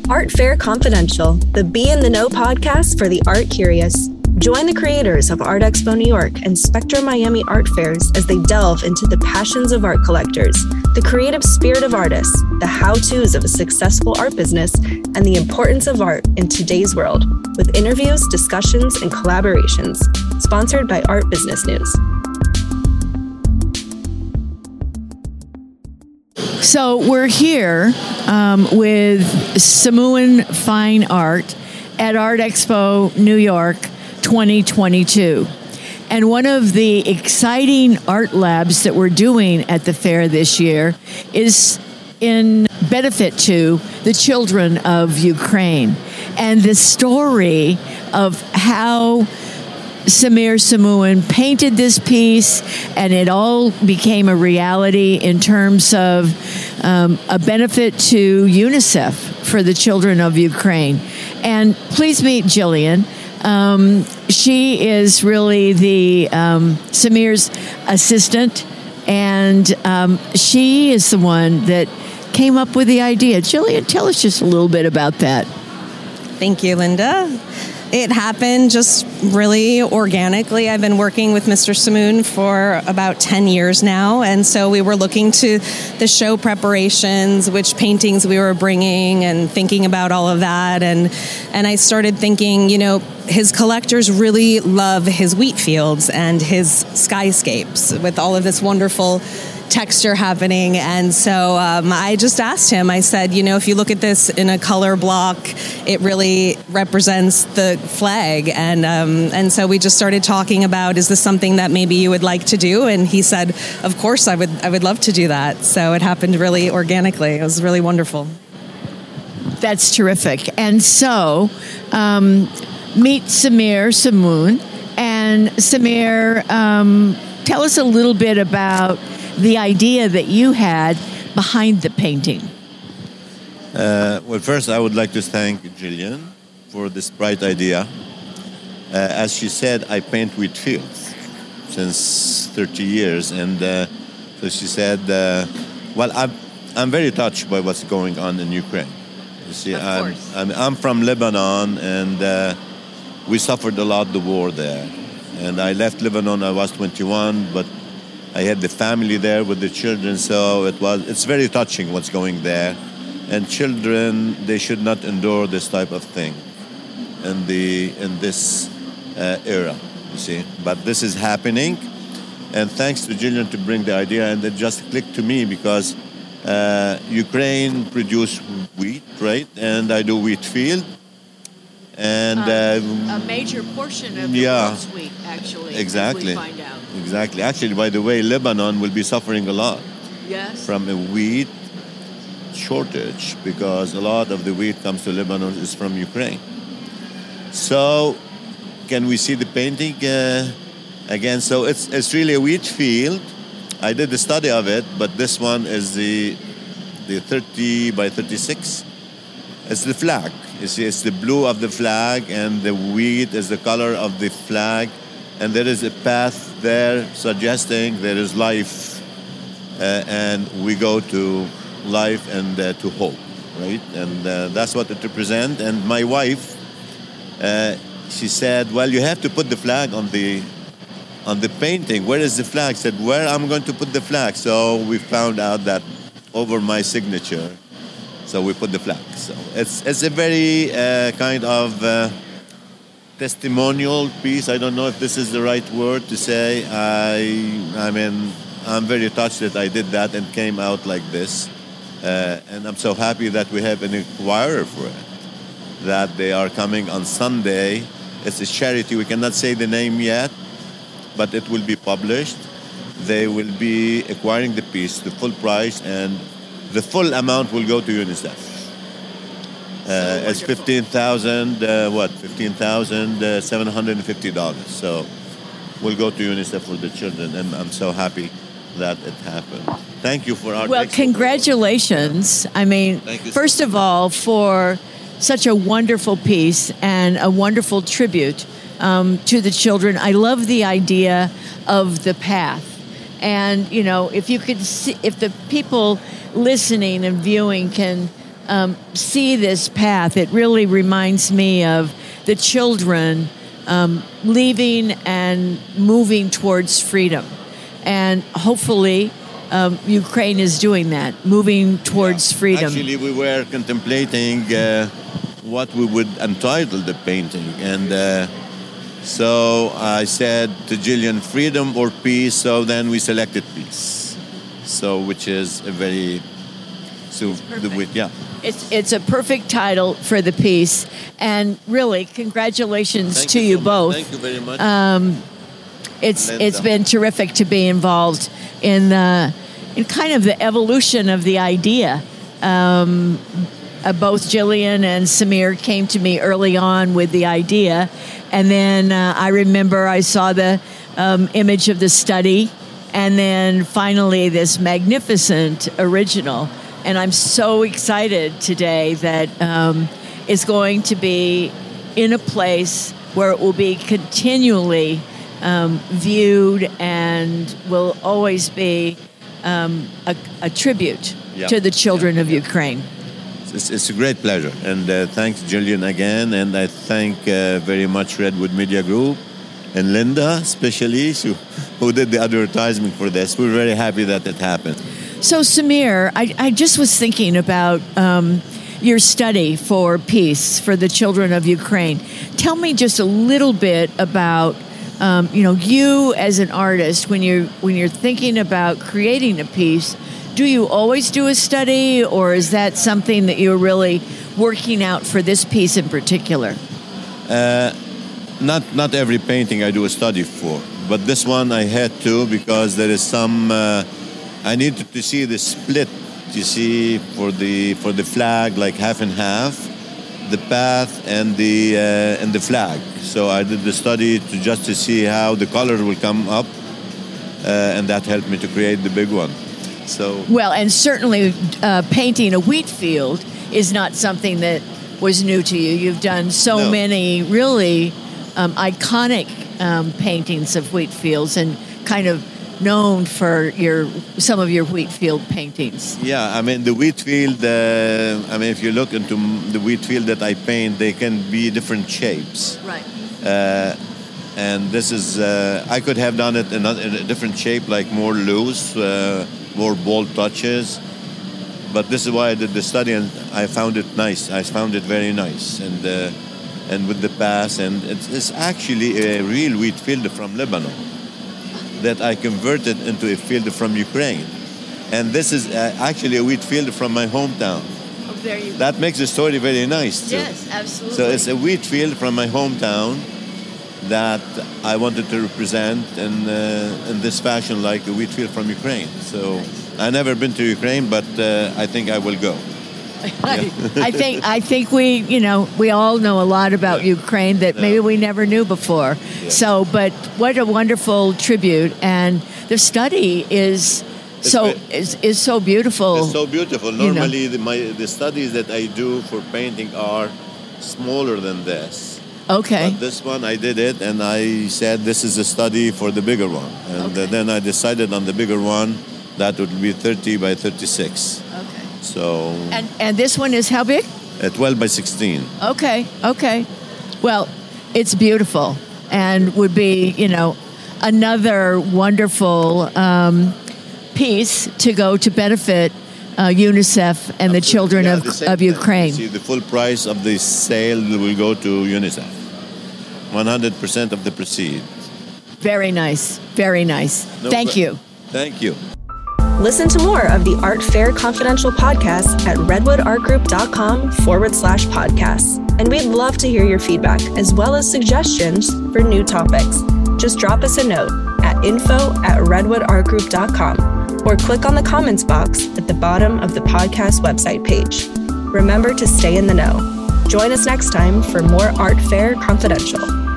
Art Fair Confidential, the Be in the Know podcast for the art curious. Join the creators of Art Expo New York and Spectrum Miami art fairs as they delve into the passions of art collectors, the creative spirit of artists, the how-tos of a successful art business, and the importance of art in today's world, with interviews, discussions, and collaborations. Sponsored by Art Business News. So we're here with Samoan Fine Art at Art Expo New York 2022. And one of the exciting art labs that we're doing at the fair this year is in benefit to the children of Ukraine. And the story of how Samir Samoan painted this piece, and it all became a reality in terms of a benefit to UNICEF for the children of Ukraine. And please meet Jillian. She is really the Samir's assistant, and she is the one that came up with the idea. Jillian, tell us just a little bit about that. Thank you, Linda. It happened just really organically. I've been working with Mr. Samoan for about 10 years now, and so we were looking to the show preparations, which paintings we were bringing, and thinking about all of that. And I started thinking, his collectors really love his wheat fields and his skyscapes with all of this wonderful texture happening. And so I just asked him, I said, if you look at this in a color block, it really represents the flag. And so we just started talking about, is this something that maybe you would like to do? And he said, of course, I would love to do that. So it happened really organically. It was really wonderful. That's terrific. And so meet Samir Samoan. And Samir, tell us a little bit about the idea that you had behind the painting. Well, first, I would like to thank Jillian for this bright idea. As she said, I paint wheat fields since 30 years. And so she said, I'm very touched by what's going on in Ukraine. You see, I'm from Lebanon, and we suffered a lot the war there. And I left Lebanon, I was 21, but I had the family there with the children, so it's very touching what's going there. And children, they should not endure this type of thing in this era, you see. But this is happening, and thanks to Jillian to bring the idea, and it just clicked to me because Ukraine produce wheat, right? And I do wheat field. And a major portion of the world's wheat, actually. Exactly. We find out. Exactly. Actually, by the way, Lebanon will be suffering a lot from a wheat shortage, because a lot of the wheat comes to Lebanon is from Ukraine. So, can we see the painting again? So it's really a wheat field. I did the study of it, but this one is the 30 by 36. It's the flag. You see, it's the blue of the flag, and the wheat is the color of the flag. And there is a path there suggesting there is life, and we go to life and to hope, right? And that's what it represents. And my wife, she said, well, you have to put the flag on the painting. Where is the flag? I said, where I'm going to put the flag? So we found out that over my signature, so we put the flag. So it's a very kind of testimonial piece. I don't know if this is the right word to say. I mean, I'm very touched that I did that and came out like this. And I'm so happy that we have an inquirer for it, that they are coming on Sunday. It's a charity. We cannot say the name yet, but it will be published. They will be acquiring the piece, the full price, and the full amount will go to UNICEF. It's $15,750. So we'll go to UNICEF for the children, and I'm so happy that it happened. Thank you for our. Well, congratulations. I mean, first of all, for such a wonderful piece and a wonderful tribute to the children. I love the idea of the path. And, if you could see, if the people listening and viewing can see this path, it really reminds me of the children leaving and moving towards freedom. And hopefully, Ukraine is doing that, moving towards freedom. Actually, we were contemplating what we would entitle the painting. And so I said to Jillian, freedom or peace? So then we selected peace. So, which is a very... It's a perfect title for the piece. And really, congratulations to you both. Thank you very much. It's been terrific to be involved in kind of the evolution of the idea. Both Jillian and Samir came to me early on with the idea, and then I remember I saw the image of the study, and then finally this magnificent original. And I'm so excited today that it's going to be in a place where it will be continually viewed and will always be a tribute to the children of Ukraine. It's a great pleasure. And thanks, Jillian, again. And I thank very much Redwood Media Group and Linda, especially, who did the advertisement for this. We're very happy that it happened. So, Samir, I just was thinking about your study for peace for the children of Ukraine. Tell me just a little bit about you as an artist, when you're thinking about creating a piece. Do you always do a study, or is that something that you're really working out for this piece in particular? Not every painting I do a study for, but this one I had to, because there is some. I needed to see the split. You see, for the flag, like half and half, the path and the flag. So I did the study just to see how the colors will come up, and that helped me to create the big one. So well, and certainly painting a wheat field is not something that was new to you. You've done so many really iconic paintings of wheat fields, and kind of known for some of your wheat field paintings. Yeah, I mean the wheat field. If you look into the wheat field that I paint, they can be different shapes. Right. And this is I could have done it in a different shape, like more loose, more bold touches. But this is why I did the study, and I found it nice. I found it very nice, and with the pass, and it's actually a real wheat field from Lebanon that I converted into a field from Ukraine. And this is actually a wheat field from my hometown. Oh, there you go. That makes the story very nice, too. Yes, absolutely. So it's a wheat field from my hometown that I wanted to represent in this fashion, like a wheat field from Ukraine. So I've never been to Ukraine, but I think I will go. I think we all know a lot about Ukraine that maybe we never knew before. Yeah. So, but what a wonderful tribute, and the study is so beautiful. It's so beautiful. Normally, the studies that I do for painting are smaller than this. Okay. But this one, I did it, and I said this is a study for the bigger one, and then I decided on the bigger one that would be 30 by 36. Okay. So and this one is how big? 12 by 16. Okay. Well, it's beautiful, and would be another wonderful piece to go to benefit UNICEF and the children of Ukraine. See, the full price of the sale will go to UNICEF. 100% of the proceeds. Very nice. Very nice. Thank you. Thank you. Listen to more of the Art Fair Confidential podcast at redwoodartgroup.com/podcasts. And we'd love to hear your feedback, as well as suggestions for new topics. Just drop us a note at info@redwoodartgroup.com or click on the comments box at the bottom of the podcast website page. Remember to stay in the know. Join us next time for more Art Fair Confidential.